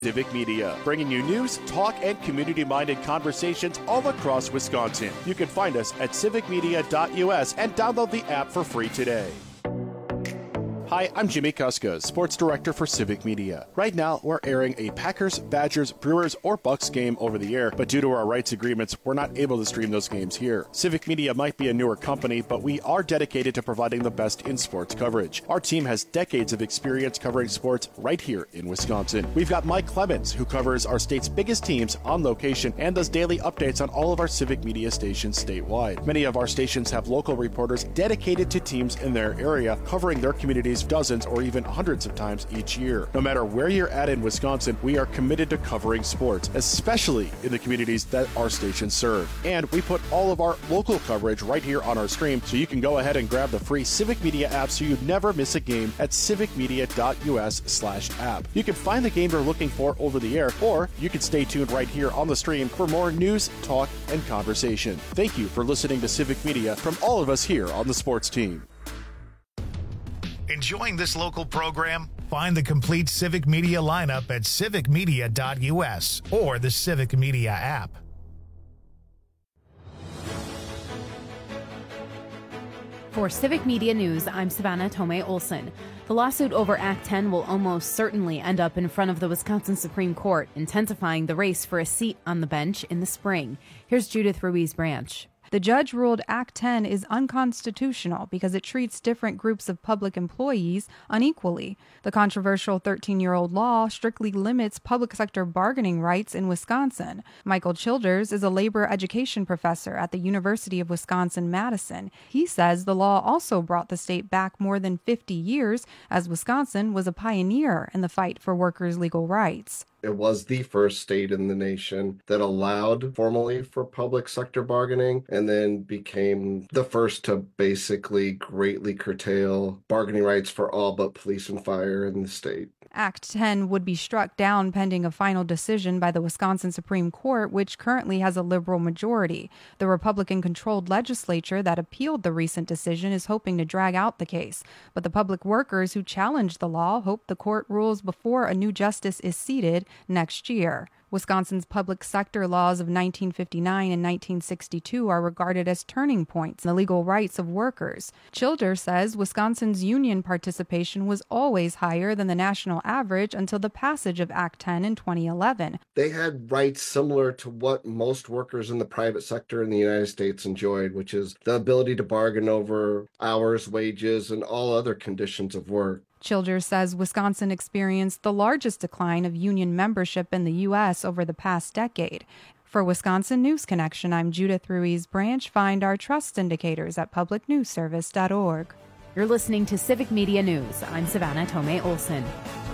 Civic Media, bringing you news, talk, and community-minded conversations all across Wisconsin. You can find us at civicmedia.us and download the app for free today. Hi, I'm Jimmy Kuska, Sports Director for Civic Media. Right now, we're airing a Packers, Badgers, Brewers, or Bucks game over the air, but due to our rights agreements, we're not able to stream those games here. Civic Media might be a newer company, but we are dedicated to providing the best in sports coverage. Our team has decades of experience covering sports right here in Wisconsin. We've got Mike Clemens, who covers our state's biggest teams on location and does daily updates on all of our Civic Media stations statewide. Many of our stations have local reporters dedicated to teams in their area, covering their communities dozens or even hundreds of times each year. No matter where you're at in Wisconsin, we are committed to covering sports, especially in the communities that our stations serve. And we put all of our local coverage right here on our stream, so you can go ahead and grab the free Civic Media app so you never miss a game at civicmedia.us/app. You can find the game you're looking for over the air, or you can stay tuned right here on the stream for more news, talk, and conversation. Thank you for listening to Civic Media from all of us here on the sports team. Enjoying this local program? Find the complete Civic Media lineup at civicmedia.us or the Civic Media app. For Civic Media News, I'm Savannah Tomei Olson. The lawsuit over Act 10 will almost certainly end up in front of the Wisconsin Supreme Court, intensifying the race for a seat on the bench in the spring. Here's Judith Ruiz-Branch. The judge ruled Act 10 is unconstitutional because it treats different groups of public employees unequally. The controversial 13-year-old law strictly limits public sector bargaining rights in Wisconsin. Michael Childers is a labor education professor at the University of Wisconsin-Madison. He says the law also brought the state back more than 50 years, as Wisconsin was a pioneer in the fight for workers' legal rights. It was the first state in the nation that allowed formally for public sector bargaining, and then became the first to basically greatly curtail bargaining rights for all but police and fire in the state. Act 10 would be struck down pending a final decision by the Wisconsin Supreme Court, which currently has a liberal majority. The Republican-controlled legislature that appealed the recent decision is hoping to drag out the case. But the public workers who challenged the law hope the court rules before a new justice is seated next year. Wisconsin's public sector laws of 1959 and 1962 are regarded as turning points in the legal rights of workers. Childers says Wisconsin's union participation was always higher than the national average until the passage of Act 10 in 2011. They had rights similar to what most workers in the private sector in the United States enjoyed, which is the ability to bargain over hours, wages, and all other conditions of work. Childers says Wisconsin experienced the largest decline of union membership in the U.S. over the past decade. For Wisconsin News Connection, I'm Judith Ruiz-Branch. Find our trust indicators at publicnewsservice.org. You're listening to Civic Media News. I'm Savannah Tomei Olson.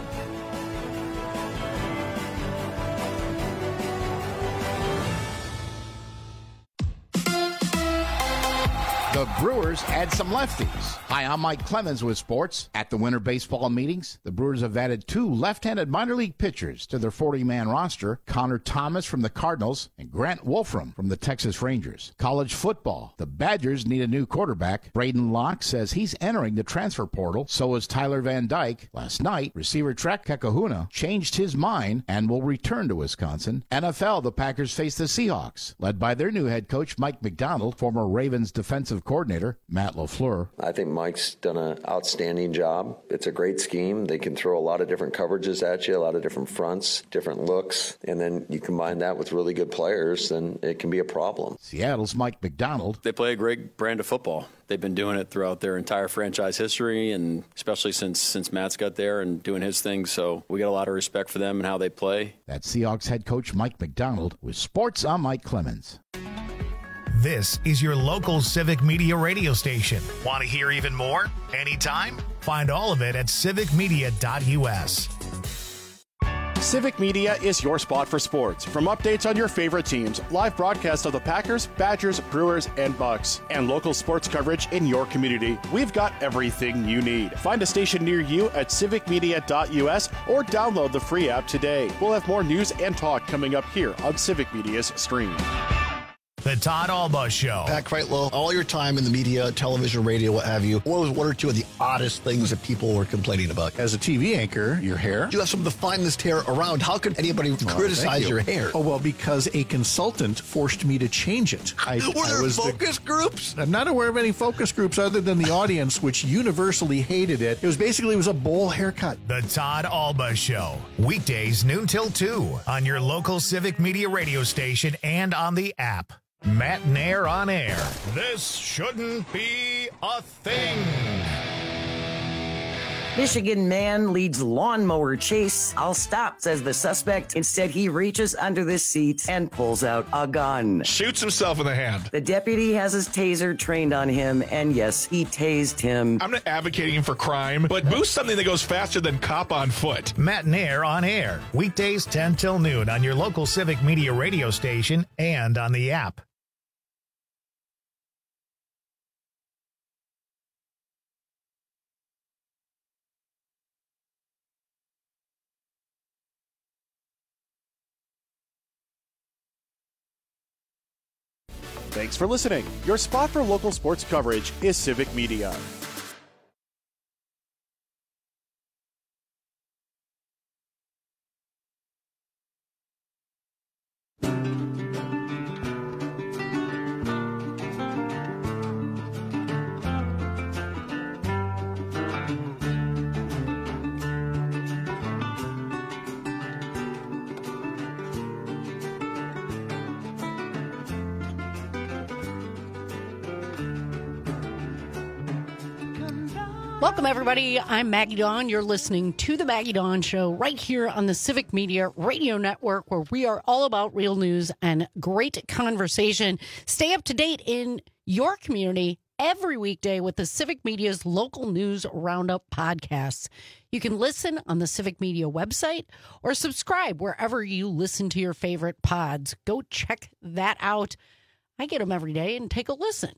The Brewers add some lefties. Hi, I'm Mike Clemens with sports. At the winter baseball meetings, the Brewers have added 2 left-handed minor league pitchers to their 40-man roster, Connor Thomas from the Cardinals and Grant Wolfram from the Texas Rangers. College football, the Badgers need a new quarterback. Braden Locke says he's entering the transfer portal. So is Tyler Van Dyke. Last night, receiver Trek Kekahuna changed his mind and will return to Wisconsin. NFL, the Packers face the Seahawks, led by their new head coach Mike Macdonald, former Ravens defensive coordinator Matt LaFleur. I think Mike's done an outstanding job. It's a great scheme. They can throw a lot of different coverages at you, a lot of different fronts, different looks, and then you combine that with really good players, then it can be a problem. Seattle's Mike Macdonald. They play a great brand of football. They've been doing it throughout their entire franchise history, and especially since Matt's got there and doing his thing. So we got a lot of respect for them and how they play. That's Seahawks head coach Mike Macdonald. With sports, I'm Mike Clemens. This is your local Civic Media radio station. Want to hear even more? Anytime? Find all of it at civicmedia.us. Civic Media is your spot for sports. From updates on your favorite teams, live broadcasts of the Packers, Badgers, Brewers, and Bucks, and local sports coverage in your community, we've got everything you need. Find a station near you at civicmedia.us or download the free app today. We'll have more news and talk coming up here on Civic Media's stream. The Todd Alba Show. Pat Kreitlow, all your time in the media, television, radio, what have you, what was one or two of the oddest things that people were complaining about? As a TV anchor, your hair. You have some of the finest hair around. How could anybody criticize your hair? Oh, well, because a consultant forced me to change it. Were there focus groups? I'm not aware of any focus groups other than the audience, which universally hated it. It was a bowl haircut. The Todd Alba Show. Weekdays noon till 2 on your local Civic Media radio station and on the app. Matt Nair on air. This shouldn't be a thing. Michigan man leads lawnmower chase. I'll stop, says the suspect. Instead, he reaches under the seat and pulls out a gun. Shoots himself in the hand. The deputy has his taser trained on him, and yes, he tased him. I'm not advocating for crime, but boost something that goes faster than cop on foot. Matt Nair on air. Weekdays 10 till noon on your local Civic Media radio station and on the app. Thanks for listening. Your spot for local sports coverage is Civic Media. Welcome, everybody. I'm Maggie Dawn. You're listening to The Maggie Dawn Show right here on the Civic Media Radio Network, where we are all about real news and great conversation. Stay up to date in your community every weekday with the Civic Media's local news roundup podcasts. You can listen on the Civic Media website or subscribe wherever you listen to your favorite pods. Go check that out. I get them every day and take a listen.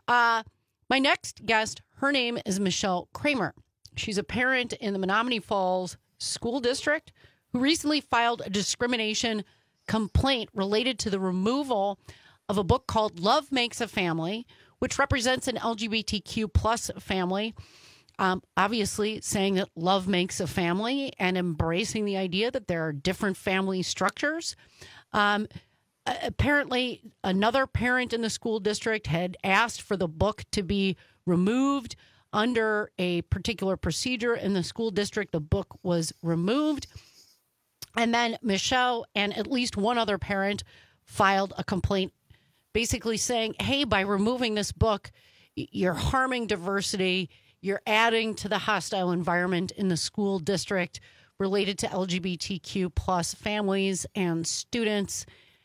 My next guest, her name is Michelle Kramer. She's a parent in the Menomonee Falls School District who recently filed a discrimination complaint related to the removal of a book called Love Makes a Family, which represents an LGBTQ plus family. Obviously saying that love makes a family and embracing the idea that there are different family structures. Apparently, another parent in the school district had asked for the book to be removed under a particular procedure in the school district. The book was removed. And then Michelle and at least one other parent filed a complaint basically saying, hey, by removing this book, you're harming diversity. You're adding to the hostile environment in the school district related to LGBTQ plus families and students.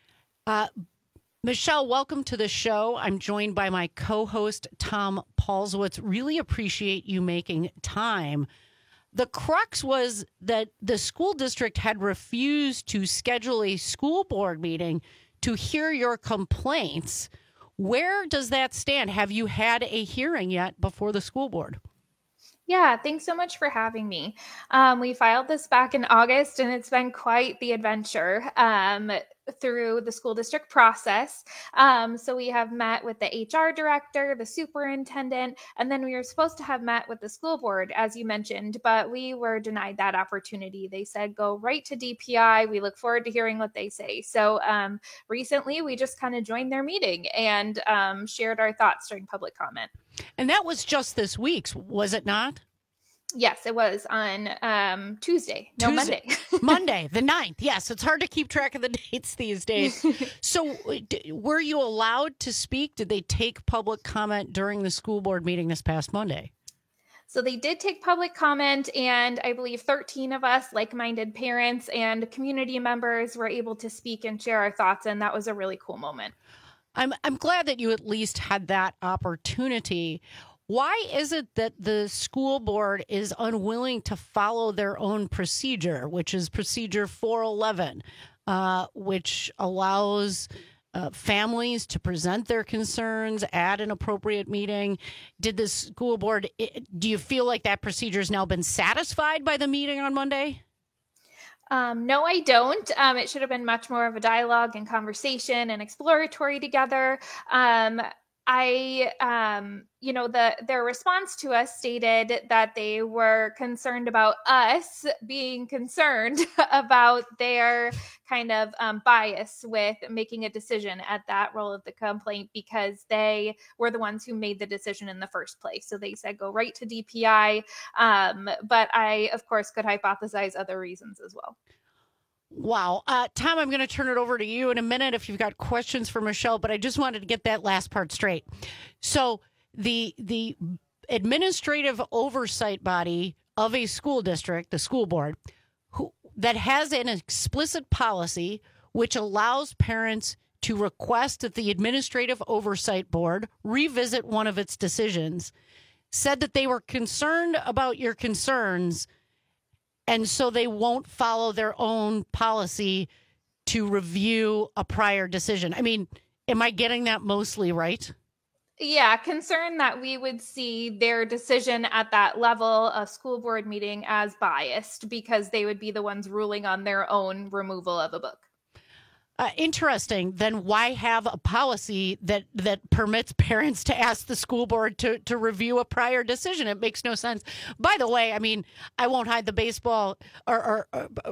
Michelle, welcome to the show. I'm joined by my co-host, Tom Paulswitz. Really appreciate you making time. The crux was that the school district had refused to schedule a school board meeting to hear your complaints. Where does that stand? Have you had a hearing yet before the school board? Yeah, thanks so much for having me. We filed this back in August, and it's been quite the adventure through the school district process. So we have met with the HR director, the superintendent, and then we were supposed to have met with the school board, as you mentioned, but we were denied that opportunity. They said, go right to DPI. We look forward to hearing what they say. So recently, we just kind of joined their meeting and shared our thoughts during public comment. And that was just this week, was it not? Yes, it was on Tuesday. No, Monday. Monday, the 9th. Yes, it's hard to keep track of the dates these days. So were you allowed to speak? Did they take public comment during the school board meeting this past Monday? So they did take public comment, and I believe 13 of us, like-minded parents and community members, were able to speak and share our thoughts, and that was a really cool moment. I'm glad that you at least had that opportunity. Why is it that the school board is unwilling to follow their own procedure, which is Procedure 411, which allows families to present their concerns at an appropriate meeting? Did the school board, do you feel like that procedure has now been satisfied by the meeting on Monday? No, I don't. It should have been much more of a dialogue and conversation and exploratory together. Their response to us stated that they were concerned about us being concerned about their kind of bias with making a decision at that role of the complaint, because they were the ones who made the decision in the first place. So they said go right to DPI. But I, of course, could hypothesize other reasons as well. Wow. Tom, I'm going to turn it over to you in a minute if you've got questions for Michelle, but I just wanted to get that last part straight. So the administrative oversight body of a school district, the school board, that has an explicit policy which allows parents to request that the administrative oversight board revisit one of its decisions, said that they were concerned about your concerns, and so they won't follow their own policy to review a prior decision. I mean, am I getting that mostly right? Yeah, concern that we would see their decision at that level, a school board meeting, as biased because they would be the ones ruling on their own removal of a book. Interesting. Then why have a policy that permits parents to ask the school board to review a prior decision? It makes no sense. By the way, I mean, I won't hide the baseball or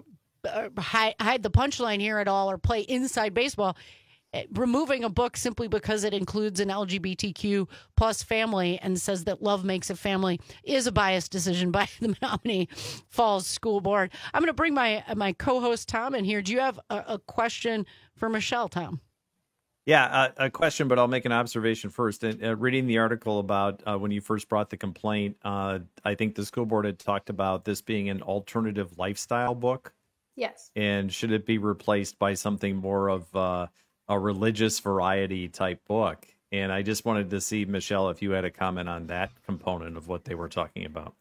hide the punchline here at all or play inside baseball. Removing a book simply because it includes an LGBTQ plus family and says that love makes a family is a biased decision by the Menominee Falls School Board. I'm going to bring my co-host Tom in here. Do you have a question for Michelle, Tom? Yeah, a question, but I'll make an observation first. Reading the article about when you first brought the complaint, I think the school board had talked about this being an alternative lifestyle book. Yes. And should it be replaced by something more of a religious variety type book? And I just wanted to see, Michelle, if you had a comment on that component of what they were talking about.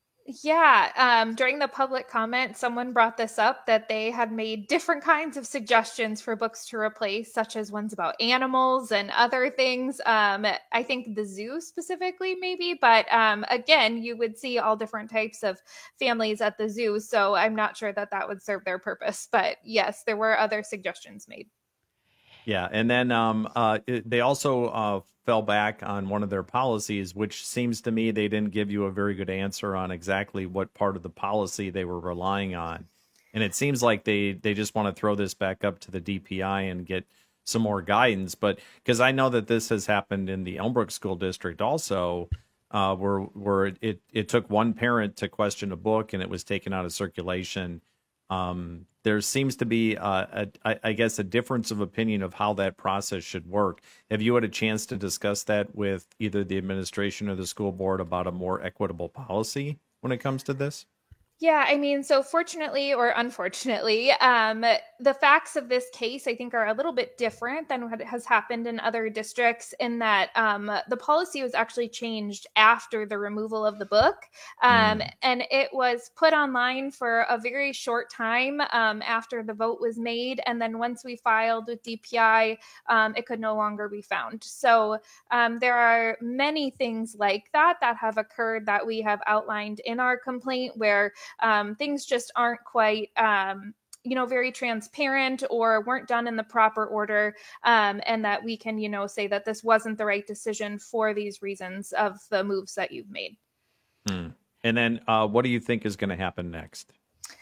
Yeah, during the public comment, someone brought this up, that they had made different kinds of suggestions for books to replace, such as ones about animals and other things. I think the zoo specifically, maybe, but again, you would see all different types of families at the zoo, so I'm not sure that would serve their purpose. But yes, there were other suggestions made. Yeah, and then they also fell back on one of their policies, which seems to me they didn't give you a very good answer on exactly what part of the policy they were relying on. And it seems like they just want to throw this back up to the DPI and get some more guidance. But because I know that this has happened in the Elmbrook School District also, where it took one parent to question a book and it was taken out of circulation. There seems to be, I guess, a difference of opinion of how that process should work. Have you had a chance to discuss that with either the administration or the school board about a more equitable policy when it comes to this? Yeah, I mean, so fortunately or unfortunately, the facts of this case, I think, are a little bit different than what has happened in other districts, in that the policy was actually changed after the removal of the book. And it was put online for a very short time after the vote was made. And then once we filed with DPI, it could no longer be found. So there are many things like that have occurred that we have outlined in our complaint, where things just aren't quite, very transparent or weren't done in the proper order, and that we can, say that this wasn't the right decision for these reasons of the moves that you've made. And then what do you think is going to happen next?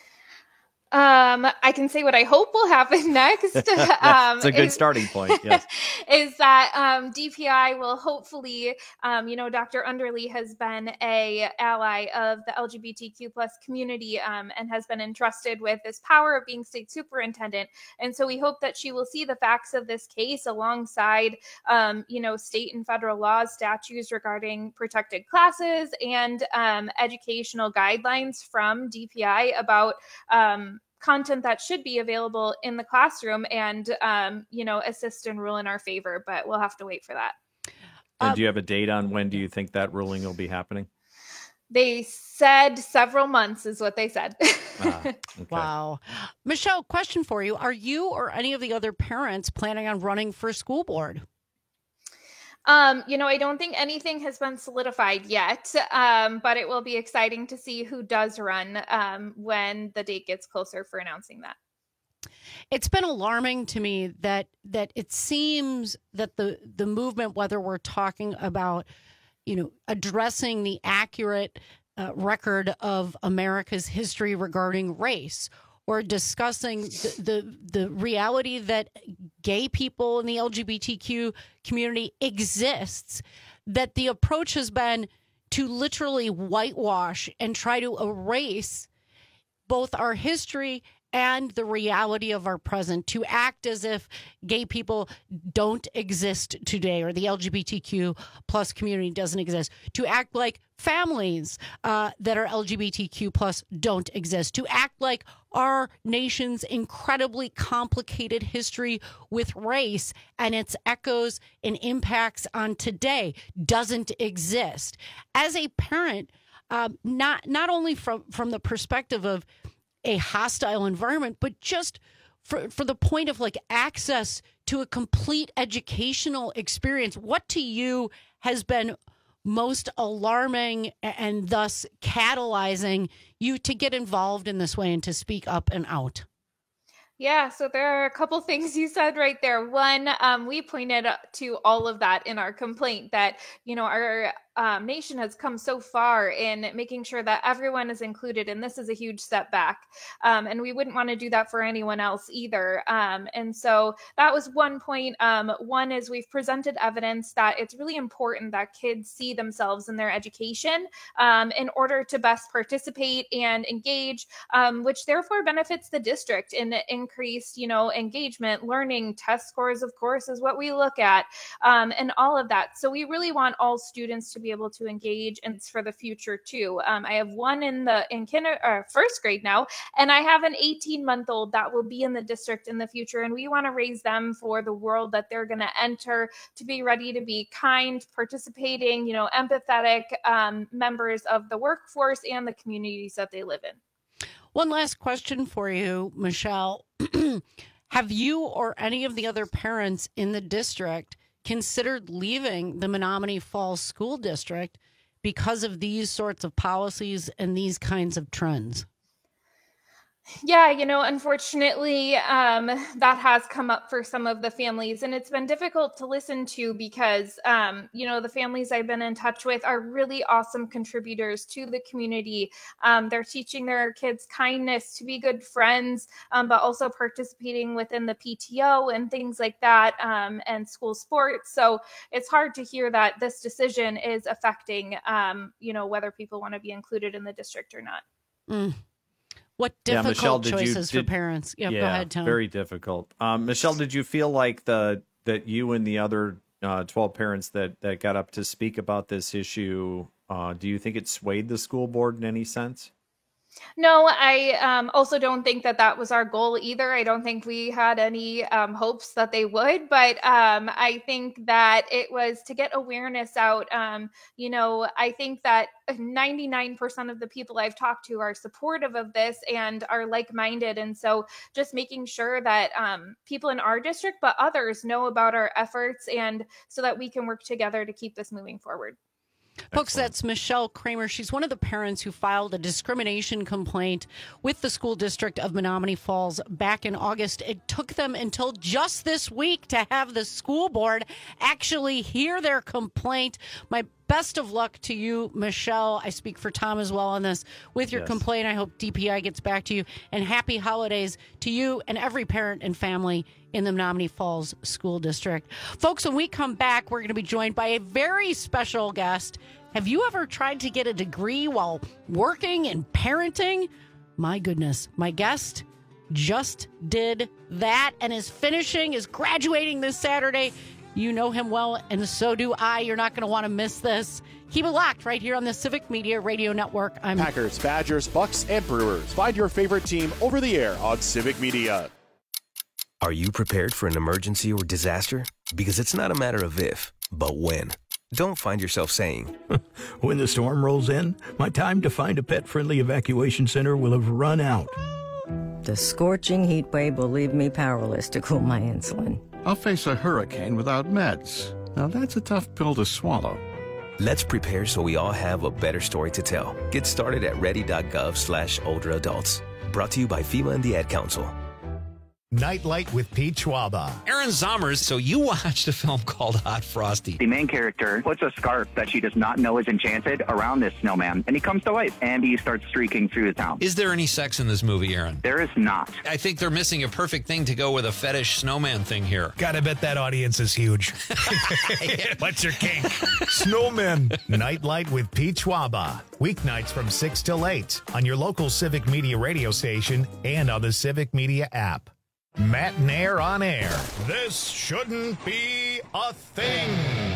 I can say what I hope will happen next. It's a good starting point. Yes. Is that DPI will hopefully, Dr. Underly has been a ally of the LGBTQ plus community and has been entrusted with this power of being state superintendent. And so we hope that she will see the facts of this case alongside, state and federal laws, statutes regarding protected classes, and educational guidelines from DPI about content that should be available in the classroom, and, assist and rule in our favor. But we'll have to wait for that. And do you have a date on when do you think that ruling will be happening? They said several months is what they said. Okay. Wow. Michelle, question for you. Are you or any of the other parents planning on running for school board? I don't think anything has been solidified yet, but it will be exciting to see who does run when the date gets closer for announcing that. It's been alarming to me that it seems that the movement, whether we're talking about, addressing the accurate record of America's history regarding race, or discussing the reality that gay people in the LGBTQ community exists, that the approach has been to literally whitewash and try to erase both our history and the reality of our present, to act as if gay people don't exist today, or the LGBTQ plus community doesn't exist, to act like families that are LGBTQ plus don't exist, to act like our nation's incredibly complicated history with race and its echoes and impacts on today doesn't exist. As a parent, not only from the perspective of a hostile environment, but just for the point of access to a complete educational experience, what to you has been most alarming and thus catalyzing you to get involved in this way and to speak up and out? Yeah, so there are a couple things you said right there. One, we pointed to all of that in our complaint, that, our nation has come so far in making sure that everyone is included, and this is a huge step back. And we wouldn't want to do that for anyone else either. And so that was one point. One is we've presented evidence that it's really important that kids see themselves in their education in order to best participate and engage, which therefore benefits the district in increased, engagement. Learning test scores, of course, is what we look at, and all of that. So we really want all students to be able to engage, and it's for the future too. I have one in first grade now, and I have an 18-month-old that will be in the district in the future, and we want to raise them for the world that they're going to enter, to be ready to be kind, participating, empathetic members of the workforce and the communities that they live in. One last question for you, Michelle. Have you or any of the other parents in the district considered leaving the Menominee Falls School District because of these sorts of policies and these kinds of trends? Yeah, unfortunately, that has come up for some of the families, and it's been difficult to listen to because, the families I've been in touch with are really awesome contributors to the community. They're teaching their kids kindness, to be good friends, but also participating within the PTO and things like that, and school sports. So it's hard to hear that this decision is affecting, whether people want to be included in the district or not. Mm. What difficult Michelle, choices for parents. Yeah, go ahead, Tom. Very difficult. Michelle, did you feel like that you and the other 12 parents that got up to speak about this issue, do you think it swayed the school board in any sense? No, I also don't think that was our goal either. I don't think we had any hopes that they would, but I think that it was to get awareness out. I think that 99% of the people I've talked to are supportive of this and are like-minded. And so just making sure that people in our district, but others, know about our efforts, and so that we can work together to keep this moving forward. Folks, that's Michelle Kramer. She's one of the parents who filed a discrimination complaint with the school district of Menominee Falls back in August. It took them until just this week to have the school board actually hear their complaint. My best of luck to you, Michelle. I speak for Tom as well on this. With your complaint, I hope DPI gets back to you. And happy holidays to you and every parent and family in the Menominee Falls School District. Folks, when we come back, we're going to be joined by a very special guest. Have you ever tried to get a degree while working and parenting? My goodness, my guest just did that and is graduating this Saturday. You know him well, and so do I. You're not going to want to miss this. Keep it locked right here on the Civic Media Radio Network. I'm Packers, Badgers, Bucks, and Brewers. Find your favorite team over the air on Civic Media. Are you prepared for an emergency or disaster? Because it's not a matter of if, but when. Don't find yourself saying, when the storm rolls in, my time to find a pet-friendly evacuation center will have run out. The scorching heat wave will leave me powerless to cool my insulin. I'll face a hurricane without meds. Now that's a tough pill to swallow. Let's prepare so we all have a better story to tell. Get started at ready.gov/older adults. Brought to you by FEMA and the Ad Council. Nightlight with Pete Schwaba. Aaron Zommers, so you watched a film called Hot Frosty. The main character puts a scarf that she does not know is enchanted around this snowman, and he comes to life, and he starts streaking through the town. Is there any sex in this movie, Aaron? There is not. I think they're missing a perfect thing to go with a fetish snowman thing here. Gotta bet that audience is huge. What's your kink? Snowmen. Nightlight with Pete Schwaba. Weeknights from 6 till 8 on your local Civic Media radio station and on the Civic Media app. Matt Nair on air. This shouldn't be a thing.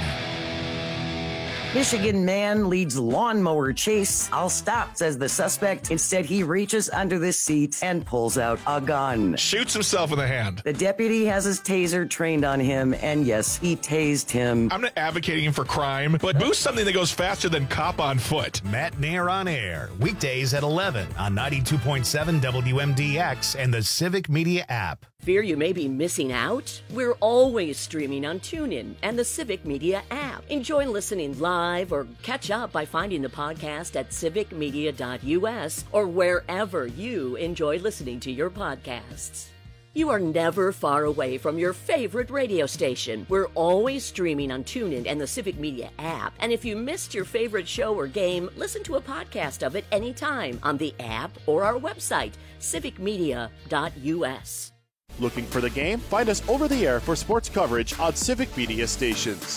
Michigan man leads lawnmower chase. I'll stop, says the suspect. Instead, he reaches under the seat and pulls out a gun. Shoots himself in the hand. The deputy has his taser trained on him, and yes, he tased him. I'm not advocating for crime, but boost something that goes faster than cop on foot. Matt Nair on air. Weekdays at 11 on 92.7 WMDX and the Civic Media app. Fear you may be missing out? We're always streaming on TuneIn and the Civic Media app. Enjoy listening live or catch up by finding the podcast at civicmedia.us or wherever you enjoy listening to your podcasts. You are never far away from your favorite radio station. We're always streaming on TuneIn and the Civic Media app. And if you missed your favorite show or game, listen to a podcast of it anytime on the app or our website, civicmedia.us. Looking for the game? Find us over the air for sports coverage on Civic Media stations.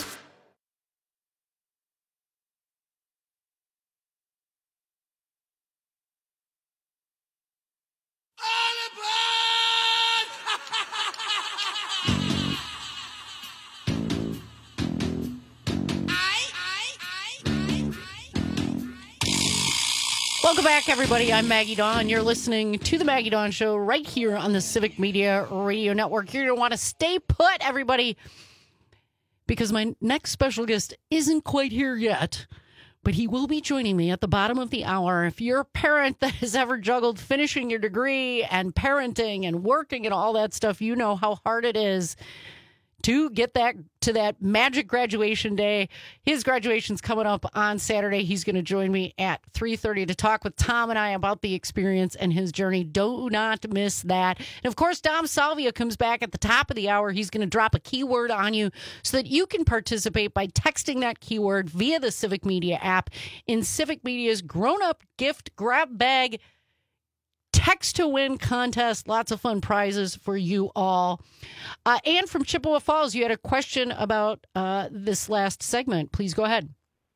Welcome back, everybody. I'm Maggie Dawn. You're listening to the Maggie Dawn Show right here on the Civic Media Radio Network. You're going to want to stay put, everybody, because my next special guest isn't quite here yet, but he will be joining me at the bottom of the hour. If you're a parent that has ever juggled finishing your degree and parenting and working and all that stuff, you know how hard it is to get that to that magic graduation day. His graduation's coming up on Saturday. He's going to join me at 3:30 to talk with Tom and I about the experience and his journey. Do not miss that. And of course, Dom Salvia comes back at the top of the hour. He's going to drop a keyword on you so that you can participate by texting that keyword via the Civic Media app in Civic Media's grown-up gift grab bag text to win contest. Lots of fun prizes for you all. Anne from Chippewa Falls, you had a question about this last segment. Please go ahead.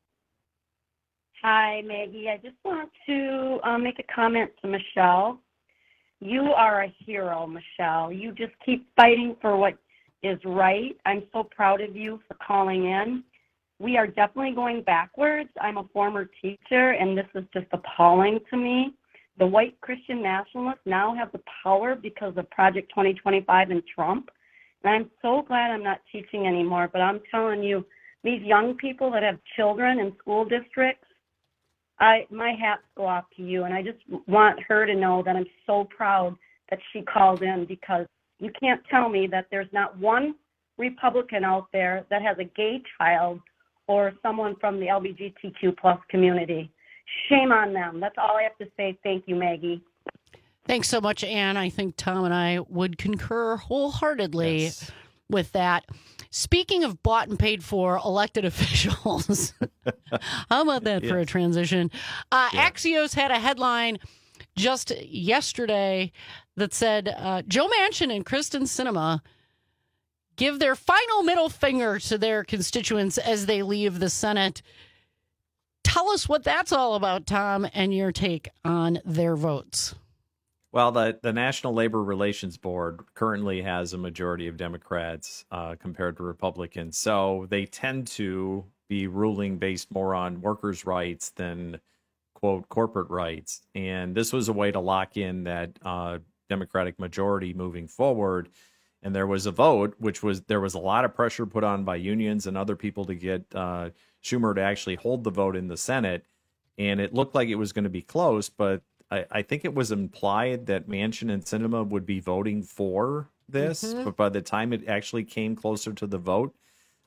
Hi, Maggie. I just want to make a comment to Michelle. You are a hero, Michelle. You just keep fighting for what is right. I'm so proud of you for calling in. We are definitely going backwards. I'm a former teacher, and this is just appalling to me. The white Christian nationalists now have the power because of Project 2025 and Trump. And I'm so glad I'm not teaching anymore. But I'm telling you, these young people that have children in school districts, my hats go off to you. And I just want her to know that I'm so proud that she called in, because you can't tell me that there's not one Republican out there that has a gay child or someone from the LGBTQ plus community. Shame on them. That's all I have to say. Thank you, Maggie. Thanks so much, Anne. I think Tom and I would concur wholeheartedly with that. Speaking of bought and paid for elected officials, how about that for a transition? Axios had a headline just yesterday that said Joe Manchin and Kyrsten Sinema give their final middle finger to their constituents as they leave the Senate. Tell us what that's all about, Tom, and your take on their votes. Well, the National Labor Relations Board currently has a majority of Democrats compared to Republicans. So they tend to be ruling based more on workers' rights than, quote, corporate rights. And this was a way to lock in that Democratic majority moving forward. And there was a vote, there was a lot of pressure put on by unions and other people to get Schumer to actually hold the vote in the Senate. And it looked like it was going to be close, but I think it was implied that Manchin and Sinema would be voting for this. But by the time it actually came closer to the vote,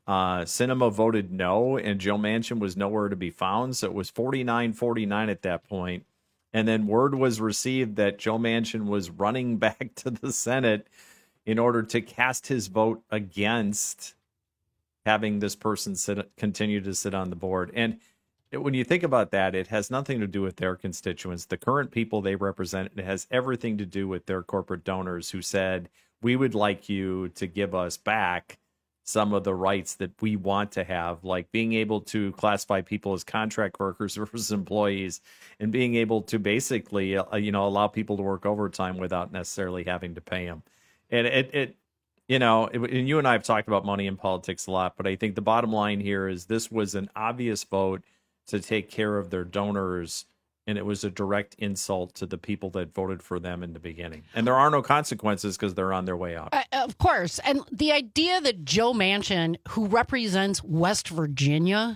Sinema voted no, and Joe Manchin was nowhere to be found. So it was 49-49 at that point. And then word was received that Joe Manchin was running back to the Senate in order to cast his vote against having this person continue to sit on the board. And when you think about that, it has nothing to do with their constituents, the current people they represent. It has everything to do with their corporate donors who said, we would like you to give us back some of the rights that we want to have, like being able to classify people as contract workers versus employees, and being able to basically, allow people to work overtime without necessarily having to pay them. And and you and I have talked about money in politics a lot, but I think the bottom line here is this was an obvious vote to take care of their donors, and it was a direct insult to the people that voted for them in the beginning. And there are no consequences because they're on their way out. Of course. And the idea that Joe Manchin, who represents West Virginia,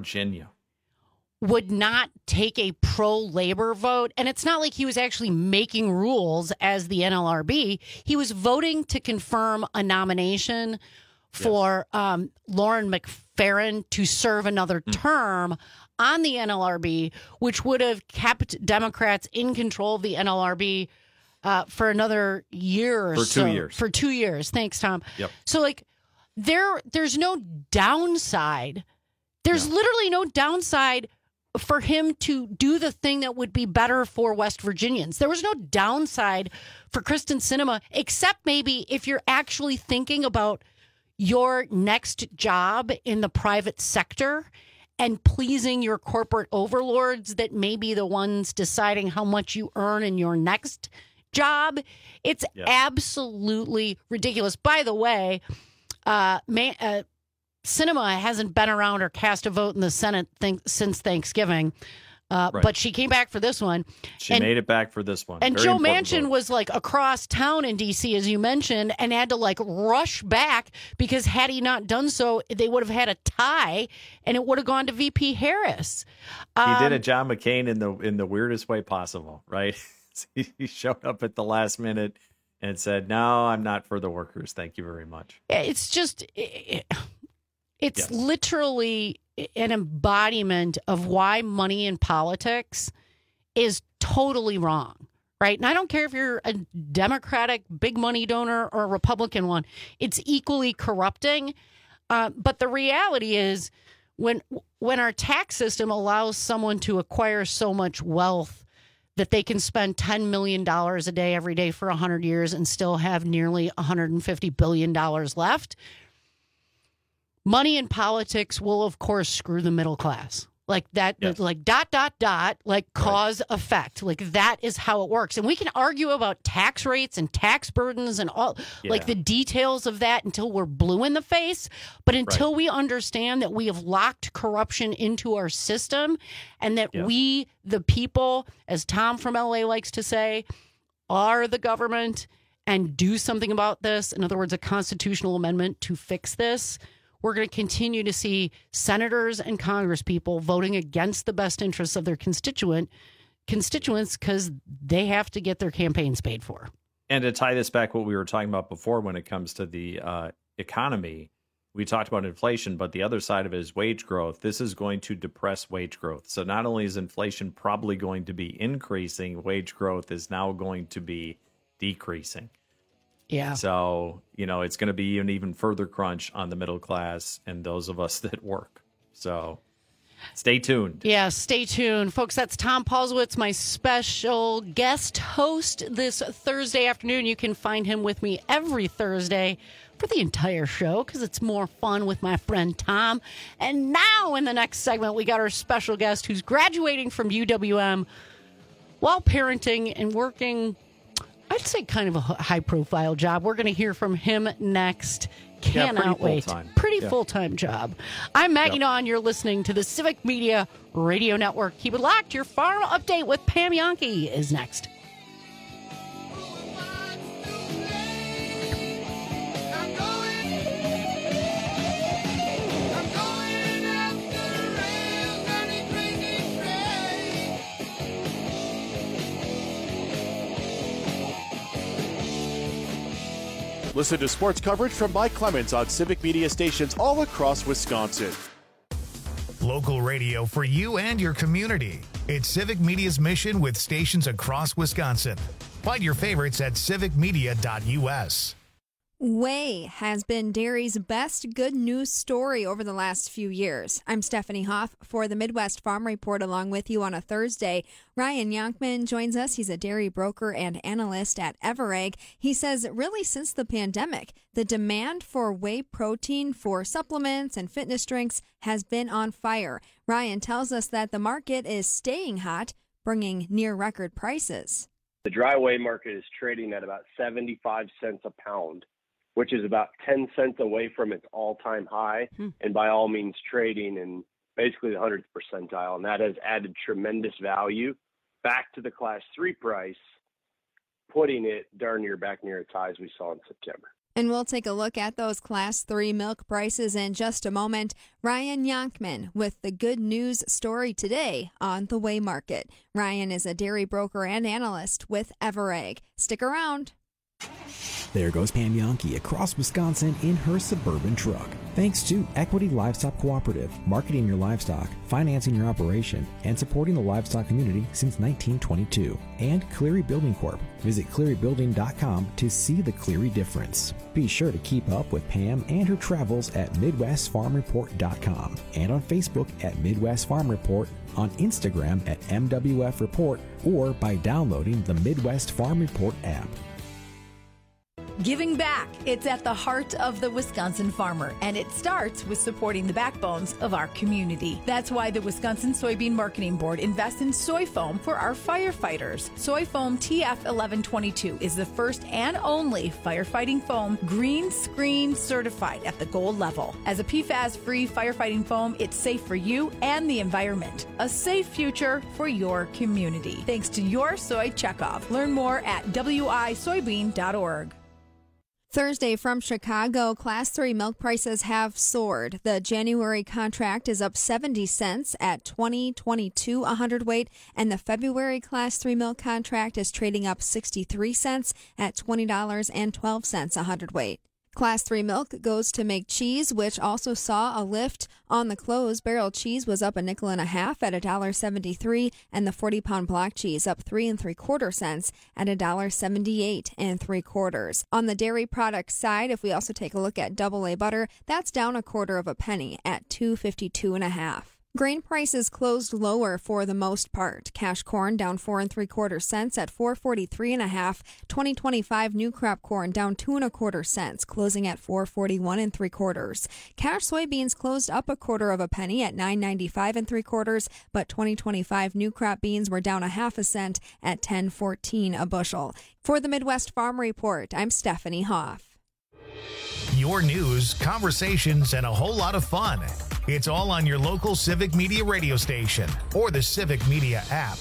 would not take a pro-labor vote, and it's not like he was actually making rules as the NLRB. He was voting to confirm a nomination for Lauren McFerrin to serve another term on the NLRB, which would have kept Democrats in control of the NLRB for another year or so. 2 years. For 2 years. Thanks, Tom. Yep. So, there's no downside. There's literally no downside for him to do the thing that would be better for West Virginians. There was no downside for Kyrsten Sinema, except maybe if you're actually thinking about your next job in the private sector and pleasing your corporate overlords that may be the ones deciding how much you earn in your next job. It's absolutely ridiculous. By the way, Sinema hasn't been around or cast a vote in the Senate since Thanksgiving. But she came back for this one. She made it back for this one. And Very Joe important Manchin vote. was across town in D.C., as you mentioned, and had to rush back because had he not done so, they would have had a tie and it would have gone to VP Harris. He did a John McCain in the weirdest way possible, right? He showed up at the last minute and said, "No, I'm not for the workers. Thank you very much." It's just, it's literally an embodiment of why money in politics is totally wrong, right? And I don't care if you're a Democratic big money donor or a Republican one. It's equally corrupting. But the reality is when our tax system allows someone to acquire so much wealth that they can spend $10 million a day every day for 100 years and still have nearly $150 billion left, money in politics will, of course, screw the middle class. Like that, cause effect. Like that is how it works. And we can argue about tax rates and tax burdens and all the details of that until we're blue in the face. But until we understand that we have locked corruption into our system and that we, the people, as Tom from LA likes to say, are the government and do something about this. In other words, a constitutional amendment to fix this. We're going to continue to see senators and congresspeople voting against the best interests of their constituents because they have to get their campaigns paid for. And to tie this back, what we were talking about before when it comes to the economy, we talked about inflation, but the other side of it is wage growth. This is going to depress wage growth. So not only is inflation probably going to be increasing, wage growth is now going to be decreasing. Yeah. So, it's going to be an even further crunch on the middle class and those of us that work. So stay tuned. Yeah, stay tuned. Folks, that's Tom Paulswitz, my special guest host this Thursday afternoon. You can find him with me every Thursday for the entire show because it's more fun with my friend Tom. And now in the next segment, we got our special guest who's graduating from UWM while parenting and working, I'd say kind of a high-profile job. We're going to hear from him next. Cannot wait. Full-time. Pretty full-time job. I'm Maggie Dawn. You're listening to the Civic Media Radio Network. Keep it locked. Your farm update with Pam Yonke is next. Listen to sports coverage from Mike Clemens on Civic Media stations all across Wisconsin. Local radio for you and your community. It's Civic Media's mission with stations across Wisconsin. Find your favorites at civicmedia.us. Whey has been dairy's best good news story over the last few years. I'm Stephanie Hoff for the Midwest Farm Report along with you on a Thursday. Ryan Yonkman joins us. He's a dairy broker and analyst at Everegg. He says really since the pandemic, the demand for whey protein for supplements and fitness drinks has been on fire. Ryan tells us that the market is staying hot, bringing near record prices. The dry whey market is trading at about 75 cents a pound, which is about 10 cents away from its all-time high, and by all means trading in basically the 100th percentile, and that has added tremendous value back to the Class 3 price, putting it darn near back near its highs we saw in September. And we'll take a look at those Class 3 milk prices in just a moment. Ryan Yonkman with the good news story today on the whey market. Ryan is a dairy broker and analyst with Everegg. Stick around. There goes Pam Yonke across Wisconsin in her Suburban truck. Thanks to Equity Livestock Cooperative, marketing your livestock, financing your operation, and supporting the livestock community since 1922. And Cleary Building Corp. Visit clearybuilding.com to see the Cleary difference. Be sure to keep up with Pam and her travels at MidwestFarmReport.com and on Facebook at Midwest Farm Report, on Instagram at MWF Report, or by downloading the Midwest Farm Report app. Giving back. It's at the heart of the Wisconsin farmer, and it starts with supporting the backbones of our community. That's why the Wisconsin Soybean Marketing Board invests in soy foam for our firefighters. Soy foam TF1122 is the first and only firefighting foam green screen certified at the gold level. As a PFAS-free firefighting foam, it's safe for you and the environment. A safe future for your community. Thanks to your soy checkoff. Learn more at wisoybean.org. Thursday from Chicago, Class 3 milk prices have soared. The January contract is up 70 cents at $20.22 a hundredweight, and the February Class 3 milk contract is trading up 63 cents at $20.12 a hundredweight. Class 3 milk goes to make cheese, which also saw a lift on the close. Barrel cheese was up a nickel and a half at $1.73, and the 40-pound block cheese up 3 3/4 cents at $1.78 3/4. On the dairy product side, if we also take a look at AA butter, that's down 1/4 penny at $2.52 1/2. Grain prices closed lower for the most part. Cash corn down 4 3/4 cents at $4.43 1/2. 2025 new crop corn down 2 1/4 cents, closing at $4.41 3/4. Cash soybeans closed up 1/4 penny at $9.95 3/4, but 2025 new crop beans were down 1/2 cent at $10.14 a bushel. For the Midwest Farm Report, I'm Stephanie Hoff. Your news, conversations, and a whole lot of fun. It's all on your local Civic Media radio station or the Civic Media app.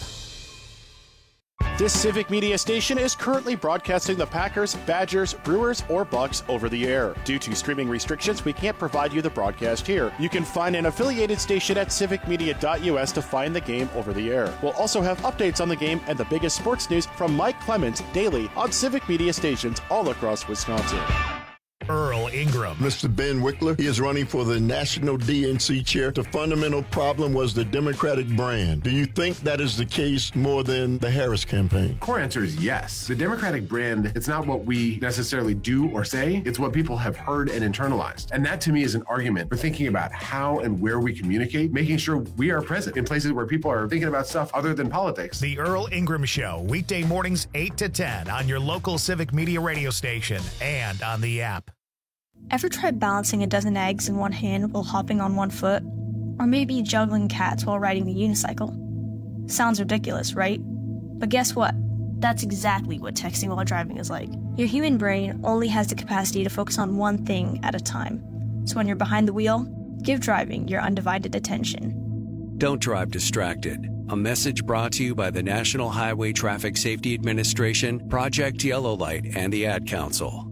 This Civic Media station is currently broadcasting the Packers, Badgers, Brewers, or Bucks over the air. Due to streaming restrictions, we can't provide you the broadcast here. You can find an affiliated station at civicmedia.us to find the game over the air. We'll also have updates on the game and the biggest sports news from Mike Clemens daily on Civic Media stations all across Wisconsin. Earl Ingram. Mr. Ben Wickler, he is running for the National DNC chair. The fundamental problem was the Democratic brand. Do you think that is the case more than the Harris campaign? Core answer is yes. The Democratic brand, it's not what we necessarily do or say, it's what people have heard and internalized. And that to me is an argument for thinking about how and where we communicate, making sure we are present in places where people are thinking about stuff other than politics. The Earl Ingram Show, weekday mornings 8 to 10 on your local Civic Media radio station and on the app. Ever tried balancing a dozen eggs in one hand while hopping on one foot? Or maybe juggling cats while riding the unicycle? Sounds ridiculous, right? But guess what? That's exactly what texting while driving is like. Your human brain only has the capacity to focus on one thing at a time. So when you're behind the wheel, give driving your undivided attention. Don't drive distracted. A message brought to you by the National Highway Traffic Safety Administration, Project Yellow Light, and the Ad Council.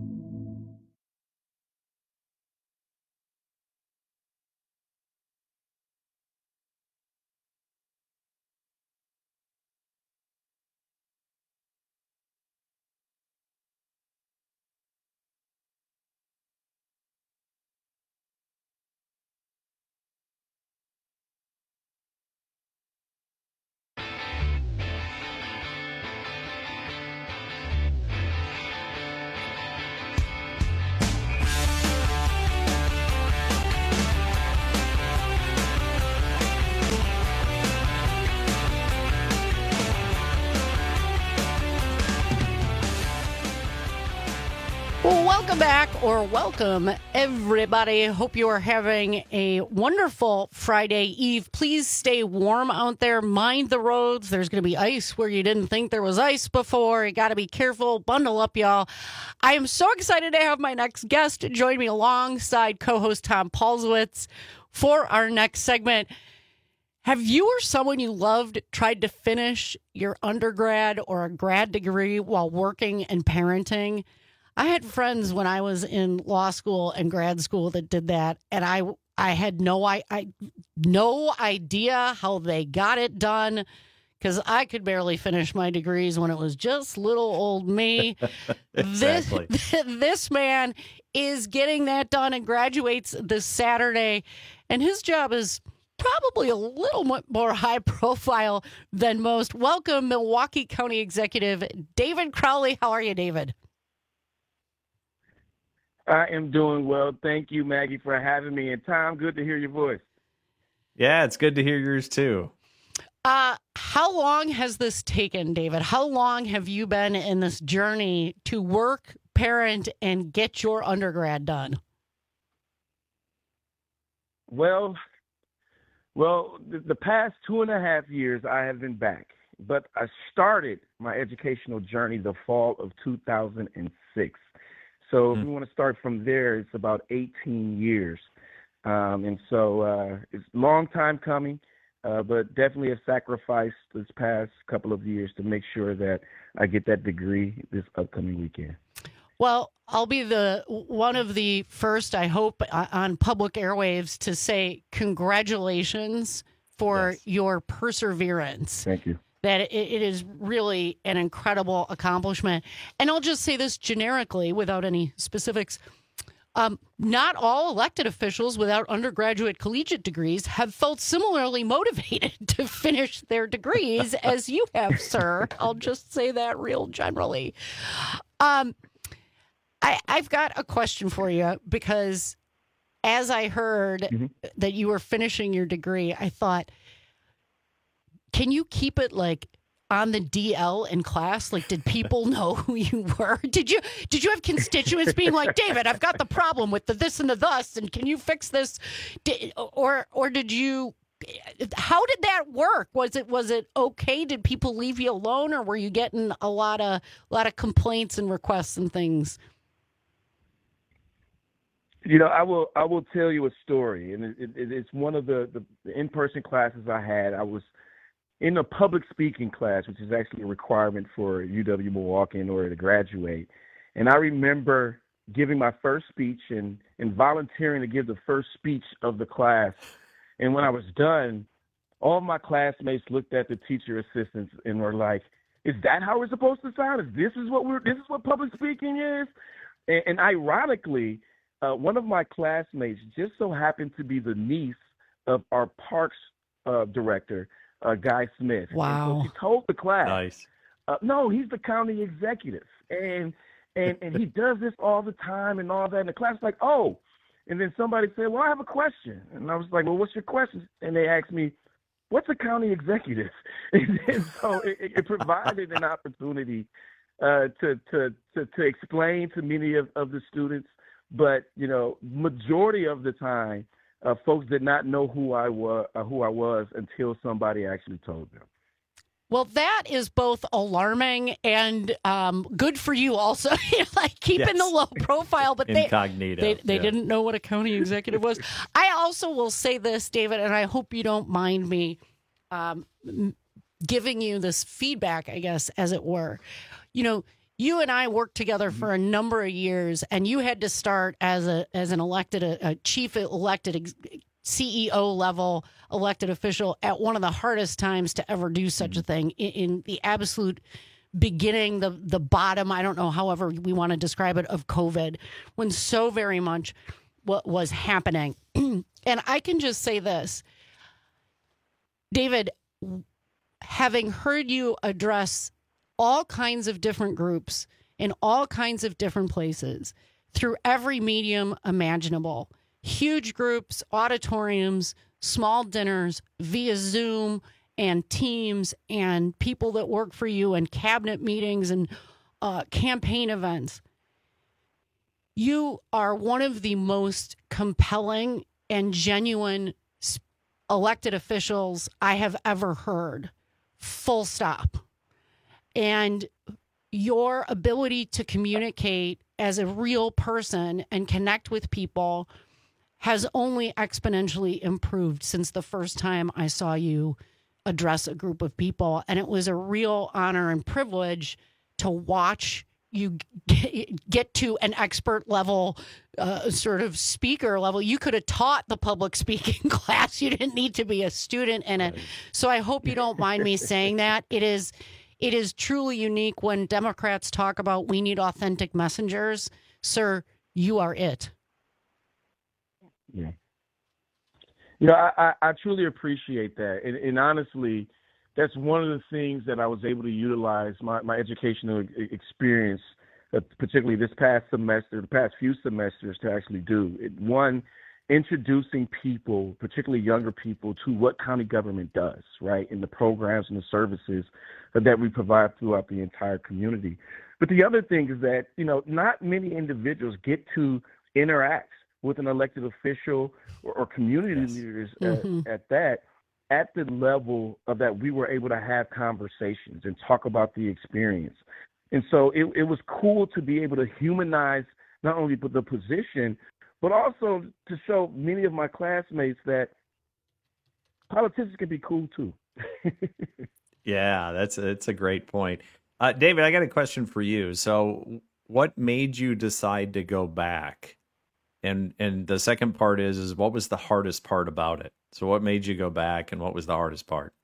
back, or welcome, everybody. Hope you are having a wonderful Friday Eve. Please stay warm out there. Mind the roads. There's going to be ice where you didn't think there was ice before. You got to be careful. Bundle up, y'all. I am so excited to have my next guest join me alongside co-host Tom Paulswitz for our next segment. Have you or someone you loved tried to finish your undergrad or a grad degree while working and parenting? I had friends when I was in law school and grad school that did that, and I had no idea how they got it done, because I could barely finish my degrees when it was just little old me. Exactly. This man is getting that done and graduates this Saturday, and his job is probably a little more high profile than most. Welcome, Milwaukee County Executive David Crowley. How are you, David? I am doing well. Thank you, Maggie, for having me. And Tom, good to hear your voice. Yeah, it's good to hear yours too. How long has this taken, David? How long have you been in this journey to work, parent, and get your undergrad done? Well, the past 2.5 years I have been back, but I started my educational journey the fall of 2006. So if we want to start from there, it's about 18 years. And so it's a long time coming, but definitely a sacrifice this past couple of years to make sure that I get that degree this upcoming weekend. Well, I'll be one of the first, I hope, on public airwaves to say congratulations for your perseverance. Thank you. That it is really an incredible accomplishment. And I'll just say this generically without any specifics. Not all elected officials without undergraduate collegiate degrees have felt similarly motivated to finish their degrees as you have, sir. I'll just say that real generally. I've got a question for you, because as I heard that you were finishing your degree, I thought, can you keep it like on the DL in class? Like, did people know who you were? Did you have constituents being like, David, I've got the problem with the this and the thus, and can you fix this? Or did you? How did that work? Was it okay? Did people leave you alone, or were you getting a lot of complaints and requests and things? You know, I will tell you a story, and it's one of the in-person classes I had. I was in a public speaking class, which is actually a requirement for UW-Milwaukee in order to graduate. And I remember giving my first speech and volunteering to give the first speech of the class. And when I was done, all of my classmates looked at the teacher assistants and were like, "Is that how we're supposed to sound? This is what public speaking is?" And ironically, one of my classmates just so happened to be the niece of our parks director, Guy Smith. Wow. And so she told the class, Nice. No, he's the county executive. And he does this all the time and all that. And the class was like, oh. And then somebody said, well, I have a question. And I was like, well, what's your question? And they asked me, what's a county executive? And so it provided an opportunity to explain to many of the students. But, you know, majority of the time, folks did not know who I was until somebody actually told them. Well, that is both alarming and good for you also, like keeping the low profile, but incognito. They didn't know what a county executive was. I also will say this, David, and I hope you don't mind me giving you this feedback, I guess, as it were. You know, you and I worked together for a number of years, and you had to start as an elected, a chief elected CEO level elected official at one of the hardest times to ever do such a thing, in the absolute beginning, the bottom, I don't know, however we want to describe it, of COVID, when so very much what was happening. And I can just say this, David, having heard you address all kinds of different groups in all kinds of different places through every medium imaginable, huge groups, auditoriums, small dinners, via Zoom and Teams, and people that work for you, and cabinet meetings and campaign events. You are one of the most compelling and genuine elected officials I have ever heard. Full stop. And your ability to communicate as a real person and connect with people has only exponentially improved since the first time I saw you address a group of people. And it was a real honor and privilege to watch you get to an expert level, sort of speaker level. You could have taught the public speaking class. You didn't need to be a student in it. So I hope you don't mind me saying that. It is truly unique when Democrats talk about we need authentic messengers. Sir, you are it. Yeah. You know, I truly appreciate that. And honestly, that's one of the things that I was able to utilize my educational experience, particularly this past semester, the past few semesters, to actually do. One, introducing people, particularly younger people, to what county government does, right, and the programs and the services that we provide throughout the entire community. But the other thing is that, you know, not many individuals get to interact with an elected official or community leaders at that, at the level of that we were able to have conversations and talk about the experience. And so it was cool to be able to humanize not only the position, but also to show many of my classmates that politicians can be cool too. Yeah, that's a great point. David, I got a question for you. So what made you decide to go back? And the second part is what was the hardest part about it? So what made you go back and what was the hardest part?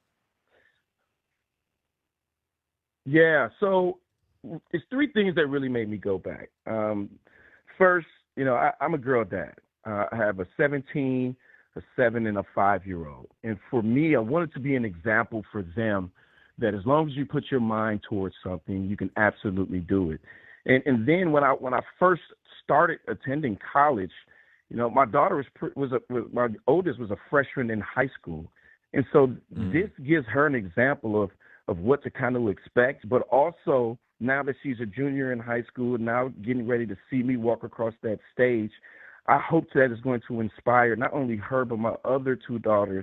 Yeah, so it's three things that really made me go back. First, you know, I'm a girl dad. I have a 17, a 7, and a 5-year-old. And for me, I wanted to be an example for them that as long as you put your mind towards something, you can absolutely do it. And then when I first started attending college, you know, my daughter my oldest was a freshman in high school. And so this gives her an example of what to kind of expect, but also now that she's a junior in high school, now getting ready to see me walk across that stage, I hope that is going to inspire not only her, but my other two daughters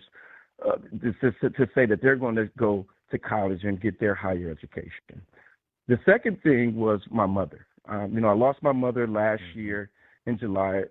to say that they're going to go to college and get their higher education. The second thing was my mother. You know, I lost my mother last year in July.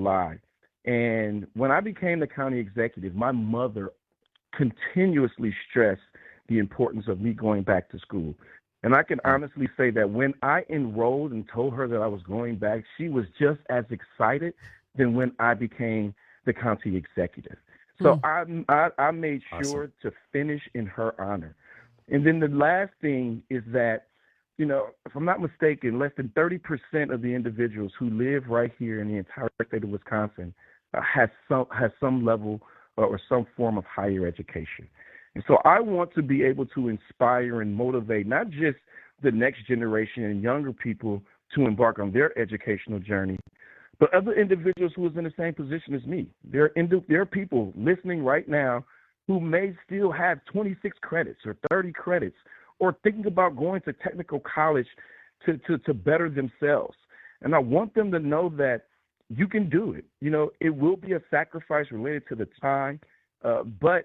And when I became the county executive, my mother continuously stressed the importance of me going back to school. And I can honestly say that when I enrolled and told her that I was going back, she was just as excited than when I became the county executive. So I made sure to finish in her honor. And then the last thing is that, you know, if I'm not mistaken, less than 30% of the individuals who live right here in the entire state of Wisconsin has some level or some form of higher education. And so I want to be able to inspire and motivate not just the next generation and younger people to embark on their educational journey, but other individuals who is in the same position as me. There are people listening right now who may still have 26 credits or 30 credits or thinking about going to technical college to better themselves. And I want them to know that you can do it. You know, it will be a sacrifice related to the time, but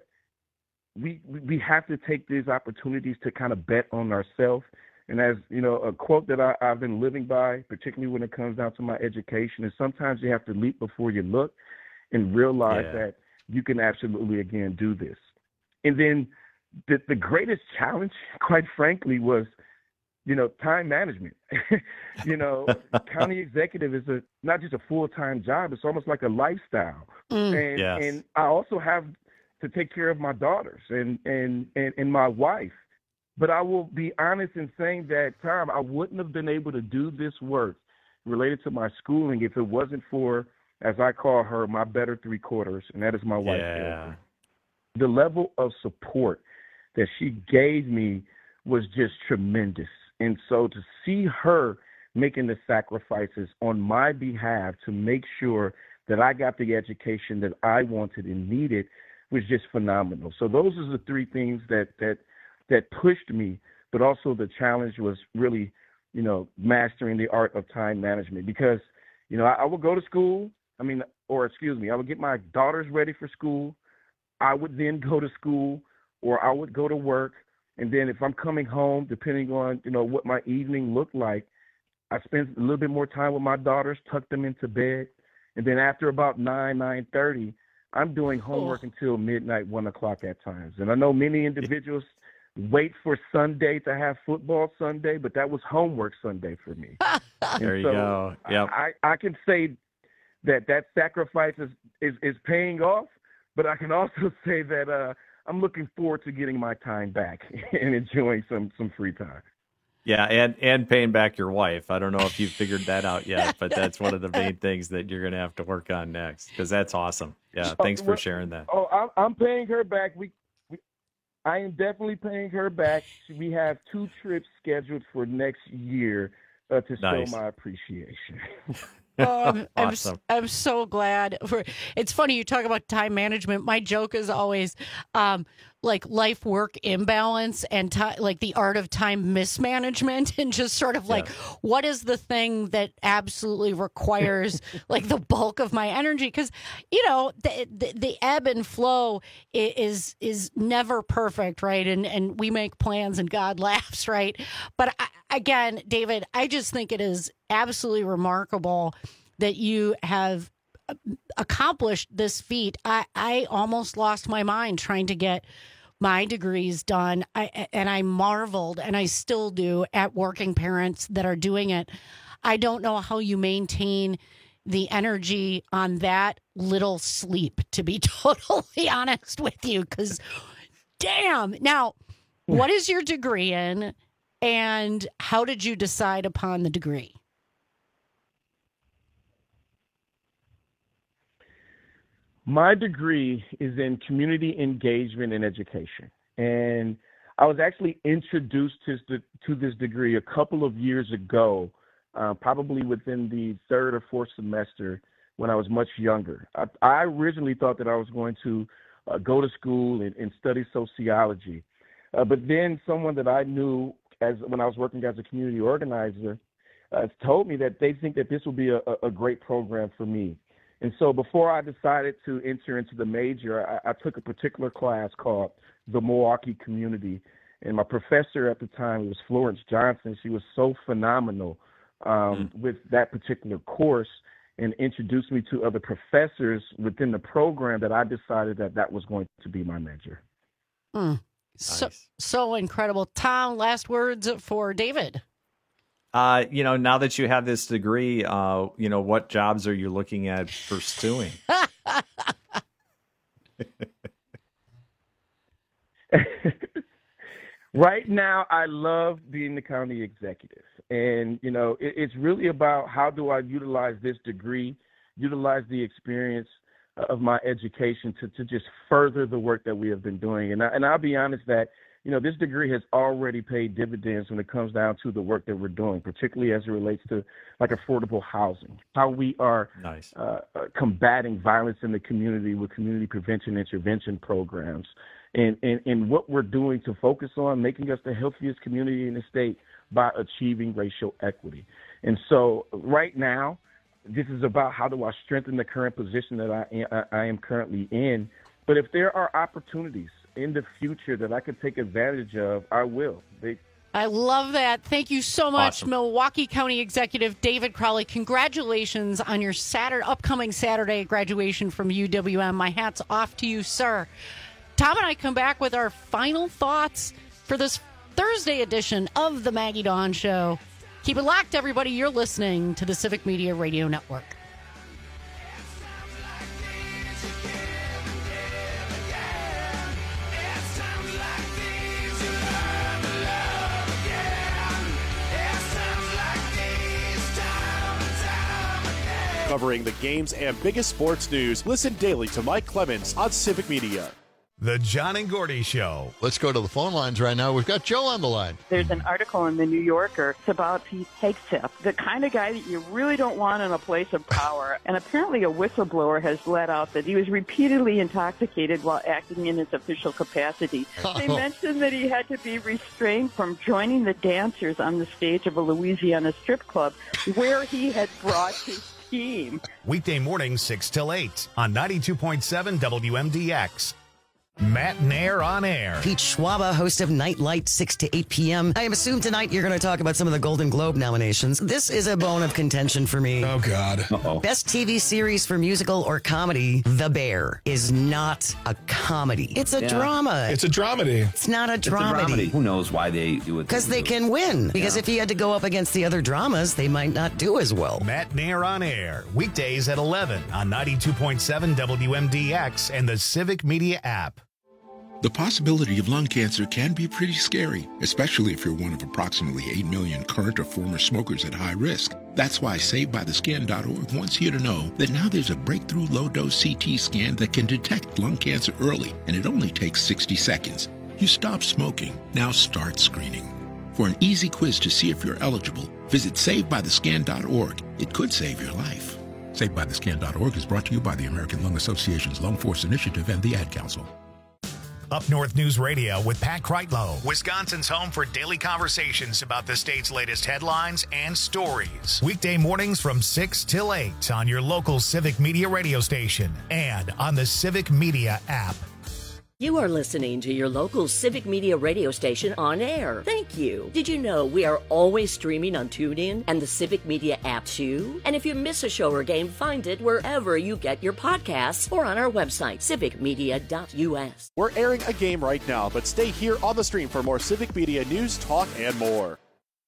we have to take these opportunities to kind of bet on ourselves. And as, you know, a quote that I've been living by, particularly when it comes down to my education, is sometimes you have to leap before you look and realize that you can absolutely, again, do this. And then the greatest challenge, quite frankly, was, you know, time management. You know, county executive is not just a full-time job, it's almost like a lifestyle. And I also have to take care of my daughters and my wife. But I will be honest in saying that, Tom, I wouldn't have been able to do this work related to my schooling if it wasn't for, as I call her, my better three-quarters, and that is my wife. The level of support that she gave me was just tremendous. And so to see her making the sacrifices on my behalf to make sure that I got the education that I wanted and needed was just phenomenal. So those are the three things that pushed me, but also the challenge was really, you know, mastering the art of time management. Because You know, I would go to school. I would get my daughters ready for school. I would then go to school, or I would go to work. And then if I'm coming home, depending on, you know, what my evening looked like, I spend a little bit more time with my daughters, tuck them into bed. And then after about 9:30, I'm doing homework until midnight, 1 o'clock at times. And I know many individuals wait for Sunday to have football Sunday, but that was homework Sunday for me. There you go. Yep. I can say that sacrifice is paying off, but I can also say that I'm looking forward to getting my time back and enjoying some free time. Yeah, and paying back your wife. I don't know if you've figured that out yet, but that's one of the main things that you're going to have to work on next, because that's awesome. Yeah, thanks for sharing that. Oh, I'm paying her back. I am definitely paying her back. We have 2 trips scheduled for next year to show my appreciation. Awesome. I'm so glad. It's funny you talk about time management. My joke is always like life work imbalance and like the art of time mismanagement, and just sort of like what is the thing that absolutely requires like the bulk of my energy, because you know the ebb and flow is never perfect, right? And we make plans and God laughs, right? But again, David, I just think it is absolutely remarkable that you have accomplished this feat. I almost lost my mind trying to get my degrees done. And I marveled, and I still do, at working parents that are doing it. I don't know how you maintain the energy on that little sleep, to be totally honest with you, because damn. Now, what is your degree in, and how did you decide upon the degree? My degree is in community engagement and education. And I was actually introduced to this degree a couple of years ago, probably within the 3rd or 4th semester when I was much younger. I originally thought that I was going to go to school and study sociology. But then someone that I knew when I was working as a community organizer told me that they think that this would be a great program for me. And so before I decided to enter into the major, I took a particular class called the Milwaukee Community. And my professor at the time was Florence Johnson. She was so phenomenal with that particular course, and introduced me to other professors within the program that I decided that was going to be my major. Nice. So incredible. Tom, last words for David. Now that you have this degree, what jobs are you looking at pursuing? Right now, I love being the county executive. And, it's really about how do I utilize this degree, utilize the experience of my education to just further the work that we have been doing. And I'll be honest that, this degree has already paid dividends when it comes down to the work that we're doing, particularly as it relates to like affordable housing, how we are combating violence in the community with community prevention intervention programs, and what we're doing to focus on making us the healthiest community in the state by achieving racial equity. And so right now, this is about how do I strengthen the current position that I am currently in. But if there are opportunities in the future that I could take advantage of, I will. I love that. Thank you so much, Awesome. Milwaukee County Executive David Crowley. Congratulations on your upcoming Saturday graduation from UWM. My hat's off to you, sir. Tom and I come back with our final thoughts for this Thursday edition of the Maggie Dawn Show. Keep it locked, everybody. You're listening to the Civic Media Radio Network. Covering the games and biggest sports news, listen daily to Mike Clemens on Civic Media. The John and Gordy Show. Let's go to the phone lines right now. We've got Joe on the line. There's an article in the New Yorker. It's about Pete Hegseth, the kind of guy that you really don't want in a place of power. And apparently a whistleblower has let out that he was repeatedly intoxicated while acting in his official capacity. They mentioned that he had to be restrained from joining the dancers on the stage of a Louisiana strip club where he had brought his team. Weekday mornings 6 till 8 on 92.7 WMDX. Matt Nair on air. Pete Schwaba, host of Nightlight, 6 to 8 p.m. I assume tonight you're going to talk about some of the Golden Globe nominations. This is a bone of contention for me. Oh, God. Uh-oh. Best TV series for musical or comedy, The Bear, is not a comedy. It's a drama. It's a dramedy. It's not a dramedy. Who knows why they do it? Because they can win. Because if you had to go up against the other dramas, they might not do as well. Matt Nair on air. Weekdays at 11 on 92.7 WMDX and the Civic Media app. The possibility of lung cancer can be pretty scary, especially if you're one of approximately 8 million current or former smokers at high risk. That's why SaveByTheScan.org wants you to know that now there's a breakthrough low-dose CT scan that can detect lung cancer early, and it only takes 60 seconds. You stop smoking, now start screening. For an easy quiz to see if you're eligible, visit SaveByTheScan.org. It could save your life. SaveByTheScan.org is brought to you by the American Lung Association's Lung Force Initiative and the Ad Council. Up North News Radio with Pat Kreitlow, Wisconsin's home for daily conversations about the state's latest headlines and stories. Weekday mornings from 6 till 8 on your local Civic Media radio station and on the Civic Media app. You are listening to your local Civic Media radio station on air. Thank you. Did you know we are always streaming on TuneIn and the Civic Media app too? And if you miss a show or game, find it wherever you get your podcasts or on our website, civicmedia.us. We're airing a game right now, but stay here on the stream for more Civic Media news, talk, and more.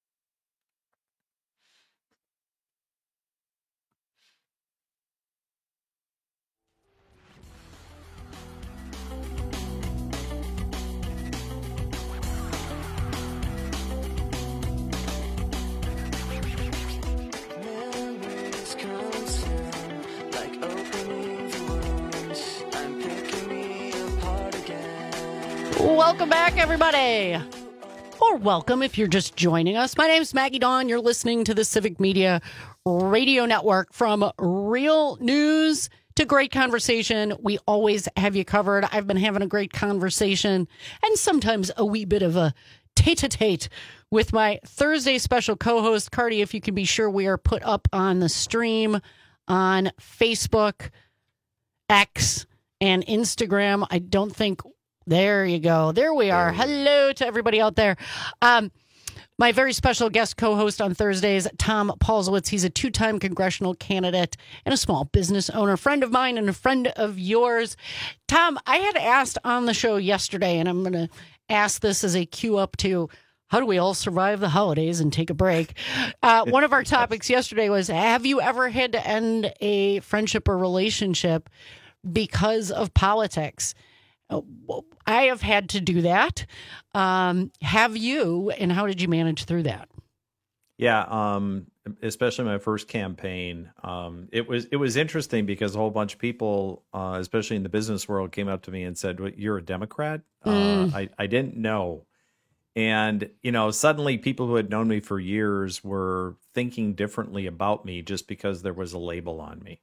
Welcome back, everybody. Or welcome if you're just joining us. My name's Maggie Dawn. You're listening to the Civic Media Radio Network. From real news to great conversation, we always have you covered. I've been having a great conversation and sometimes a wee bit of a tete-a-tete with my Thursday special co-host, Cardi. If you can be sure, we are put up on the stream on Facebook, X, and Instagram. I don't think... There you go. There we are. Hello to everybody out there. My very special guest co-host on Thursdays, Tom Paulsowitz. He's a two-time congressional candidate and a small business owner, friend of mine and a friend of yours. Tom, I had asked on the show yesterday, and I'm going to ask this as a cue up to how do we all survive the holidays and take a break? One of our topics yesterday was, have you ever had to end a friendship or relationship because of politics? I have had to do that. Have you, and how did you manage through that? Yeah, especially my first campaign. It was interesting because a whole bunch of people, especially in the business world, came up to me and said, "What, you're a Democrat?" I didn't know. And, suddenly people who had known me for years were thinking differently about me just because there was a label on me.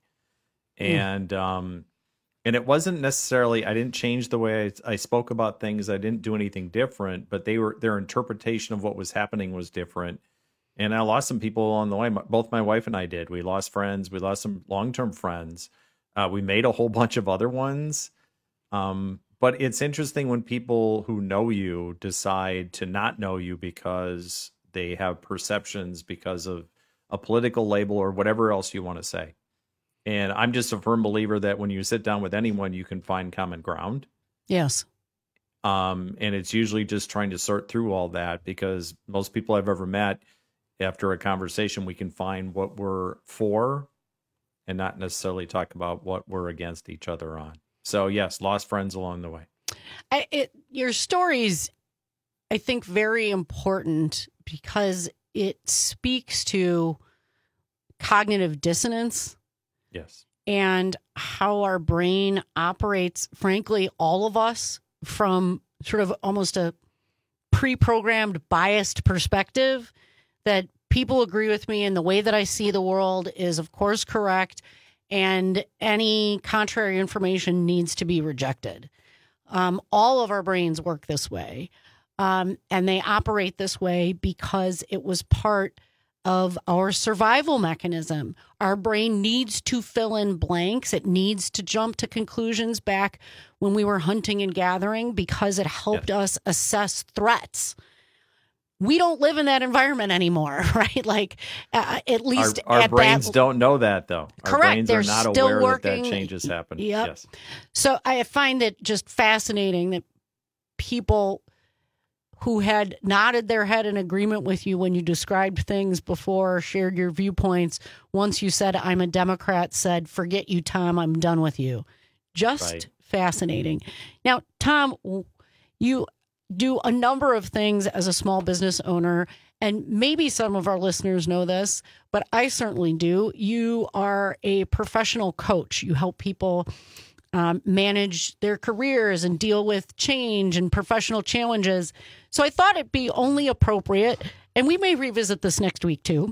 And it wasn't necessarily, I didn't change the way I spoke about things. I didn't do anything different, but their interpretation of what was happening was different. And I lost some people along the way. Both my wife and I did. We lost friends. We lost some long-term friends. We made a whole bunch of other ones. But it's interesting when people who know you decide to not know you because they have perceptions because of a political label or whatever else you want to say. And I'm just a firm believer that when you sit down with anyone, you can find common ground. Yes. And it's usually just trying to sort through all that, because most people I've ever met, after a conversation, we can find what we're for and not necessarily talk about what we're against each other on. So, yes, lost friends along the way. Your story's, I think, very important because it speaks to cognitive dissonance. Yes. And how our brain operates, frankly, all of us, from sort of almost a pre-programmed, biased perspective, that people agree with me and the way that I see the world is, of course, correct. And any contrary information needs to be rejected. All of our brains work this way. And they operate this way because it was part of our survival mechanism. Our brain needs to fill in blanks. It needs to jump to conclusions back when we were hunting and gathering because it helped us assess threats. We don't live in that environment anymore, right? Like, at least our brains don't know that, though. Correct. Our brains They're are not still aware working. that change has happened. Yep. Yes. So I find it just fascinating that people who had nodded their head in agreement with you when you described things before, shared your viewpoints, once you said, I'm a Democrat, said, forget you, Tom, I'm done with you. Just fascinating. Now, Tom, you do a number of things as a small business owner, and maybe some of our listeners know this, but I certainly do. You are a professional coach. You help people manage their careers and deal with change and professional challenges. So I thought it'd be only appropriate, and we may revisit this next week too,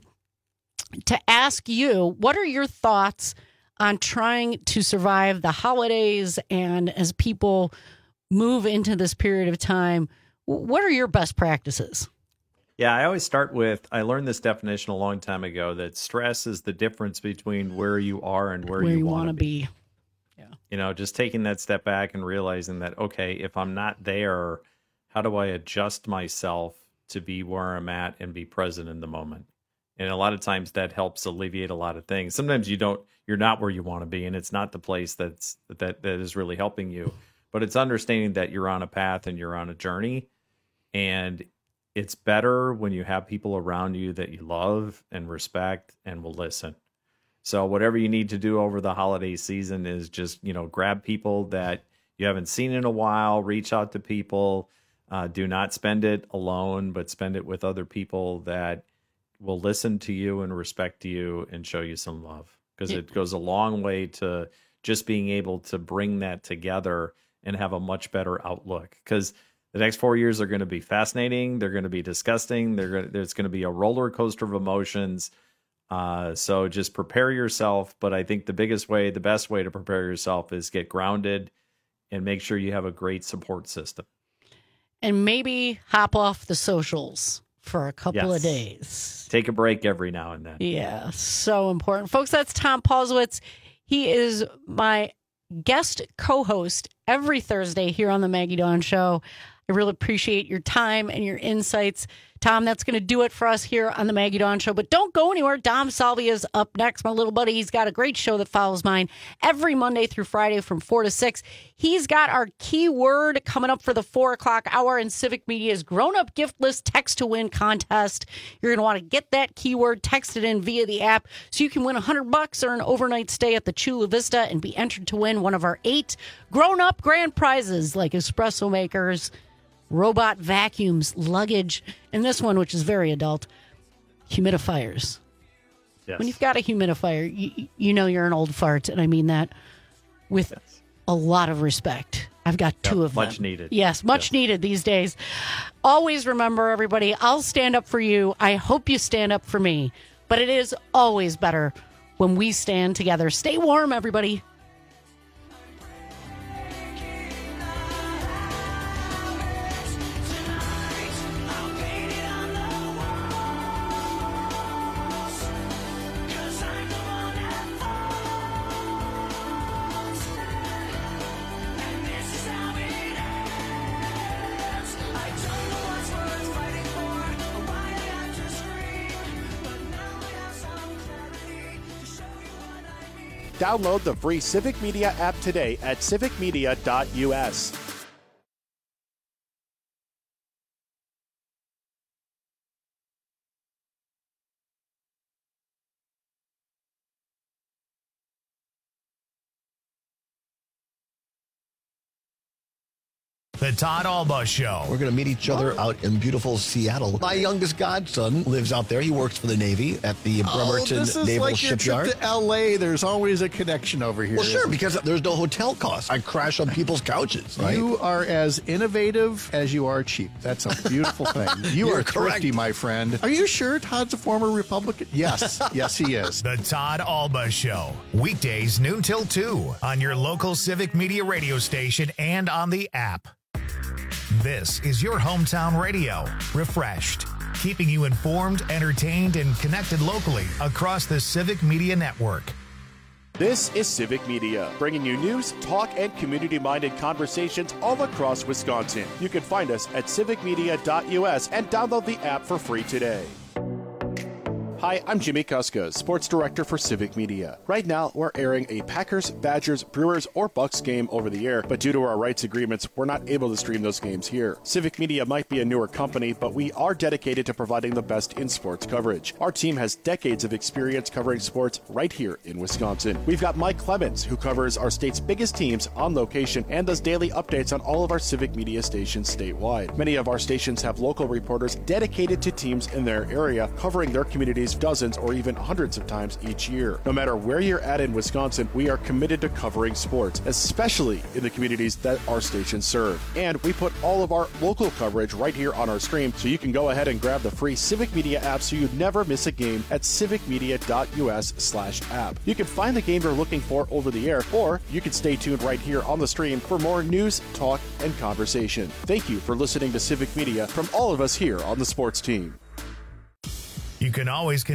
to ask you, what are your thoughts on trying to survive the holidays and as people move into this period of time? What are your best practices? Yeah, I always start with, I learned this definition a long time ago, that stress is the difference between where you are and where you want to be. Yeah. You know, just taking that step back and realizing that, okay, if I'm not there, how do I adjust myself to be where I'm at and be present in the moment? And a lot of times that helps alleviate a lot of things. Sometimes you're not where you want to be, and it's not the place that is really helping you. But it's understanding that you're on a path and you're on a journey, and it's better when you have people around you that you love and respect and will listen. So whatever you need to do over the holiday season is just, grab people that you haven't seen in a while, reach out to people. Do not spend it alone, but spend it with other people that will listen to you and respect you and show you some love, because it goes a long way to just being able to bring that together and have a much better outlook. Because the next 4 years are going to be fascinating. They're going to be disgusting. There's going to be a roller coaster of emotions. So just prepare yourself. But I think the best way to prepare yourself is get grounded and make sure you have a great support system. And maybe hop off the socials for a couple of days. Take a break every now and then. Yeah, so important. Folks, that's Tom Paulswitz. He is my guest co-host every Thursday here on the Maggie Dawn Show. I really appreciate your time and your insights. Tom, that's going to do it for us here on the Maggie Dawn Show. But don't go anywhere. Dom Salvia is up next, my little buddy. He's got a great show that follows mine every Monday through Friday from 4 to 6. He's got our keyword coming up for the 4 o'clock hour in Civic Media's grown-up gift list text-to-win contest. You're going to want to get that keyword texted in via the app so you can win $100 or an overnight stay at the Chula Vista and be entered to win one of our 8 grown-up grand prizes like espresso makers, robot vacuums, luggage, and this one, which is very adult, humidifiers. Yes. When you've got a humidifier, you know you're an old fart, and I mean that with a lot of respect. I've got 2 of them. Much needed. Yes, much needed these days. Always remember, everybody, I'll stand up for you. I hope you stand up for me. But it is always better when we stand together. Stay warm, everybody. Download the free Civic Media app today at civicmedia.us. The Todd Alba Show. We're going to meet each other out in beautiful Seattle. My youngest godson lives out there. He works for the Navy at the Bremerton this is Naval like Shipyard. Your trip to L.A. There's always a connection over here. Well, sure, because there's no hotel costs. I crash on people's couches, right? You are as innovative as you are cheap. That's a beautiful thing. You are thrifty, my friend. Are you sure Todd's a former Republican? Yes. Yes, he is. The Todd Alba Show. Weekdays noon till 2 on your local Civic Media radio station and on the app. This is your hometown radio. Refreshed, keeping you informed, entertained, and connected locally across the Civic Media Network. This is Civic Media, bringing you news, talk, and community-minded conversations all across Wisconsin. You can find us at civicmedia.us and download the app for free today. Hi, I'm Jimmy Kuska, Sports Director for Civic Media. Right now, we're airing a Packers, Badgers, Brewers, or Bucks game over the air, but due to our rights agreements, we're not able to stream those games here. Civic Media might be a newer company, but we are dedicated to providing the best in sports coverage. Our team has decades of experience covering sports right here in Wisconsin. We've got Mike Clemens, who covers our state's biggest teams on location and does daily updates on all of our Civic Media stations statewide. Many of our stations have local reporters dedicated to teams in their area, covering their communities dozens or even hundreds of times each year. No matter where you're at in Wisconsin, we are committed to covering sports, especially in the communities that our stations serve. And we put all of our local coverage right here on our stream, so you can go ahead and grab the free Civic Media app so you never miss a game at civicmedia.us/app. You can find the game you're looking for over the air, or you can stay tuned right here on the stream for more news, talk, and conversation. Thank you for listening to Civic Media from all of us here on the sports team. You can always